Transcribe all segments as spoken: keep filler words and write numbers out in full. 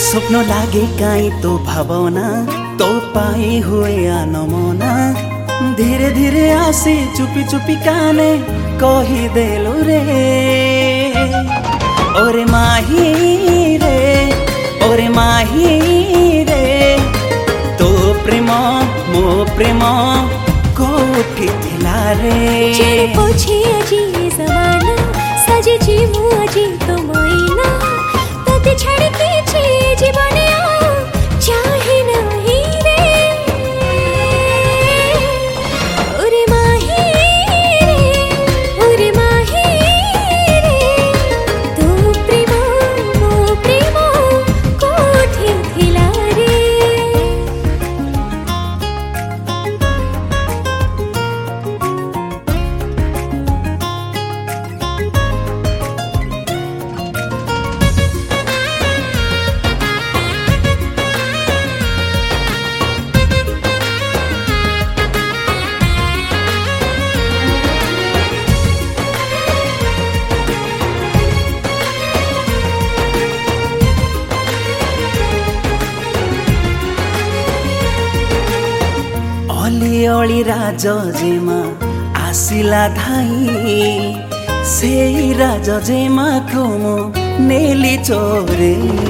स्वप्न लागे काई तो भावना तो पाई हुए आनमना धीरे धीरे आसी चुपी चुपी काने कही देलु रे ओरे माही रे ओरे माही रे तो प्रेम मो प्रेम कोठी थिला रे चेरे पोछे अजी जमाना सजे जी मु अजी तो मोइना तते छाड़ के छे जीवने आ चाहे नहीं रे ओरे माही रे ओरे माही रे तू प्रेम मो प्रेम कोठी थिला रे अली अली राज जेमा आसिला धाई से राज जेमा को नेली चोरे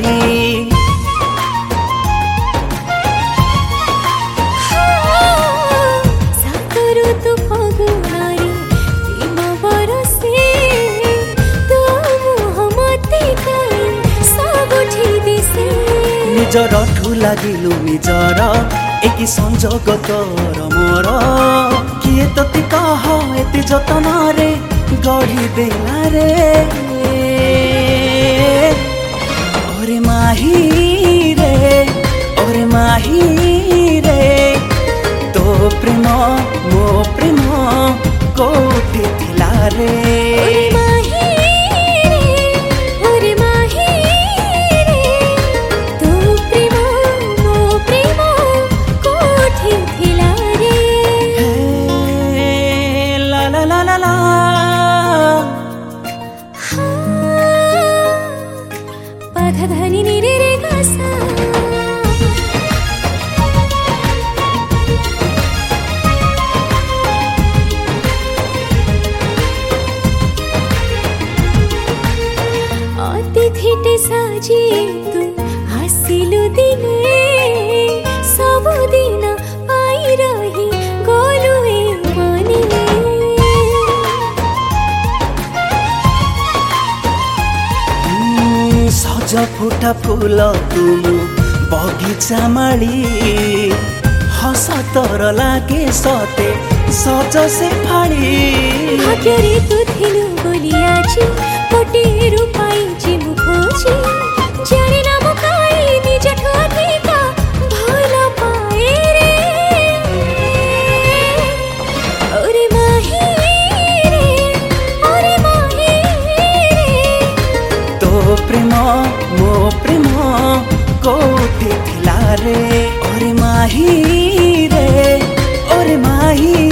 सातरु तु फगुनारी प्रेम बरसे तो मोहमती काई सबुठी दिसे निजर ठु लागिलु निजर एक संजोग तोर मोर किए तोते कह एते जतन रे गढ़ी देला रे ओरे माही रे ओरे माही रे तो प्रेम मो प्रेम कोठी थिला रे ओरे माही रे ओरे माही रे तू प्रेम मो प्रेम कोठी थिला रे हे ला ला ला ला ला पाधा धनी नि रे रे गा सा अतिथिटे साजी तू हसिलु दिने सब दिन पाई रही गोलु ए मने सज फुटा फूल तुम बगीचा माड़ी हस तर लागे सते सज से फाड़ी भाग्य रे तू थिलु बोली आजी कोटी रूपाई जी मु खोजी जाने ना मुकाई निज ठोठी का भला पाए रे ओरे माही रे ओरे माही रे तो प्रेम मो प्रेम कोठी थिला रे ओरे माही रे ओरे माही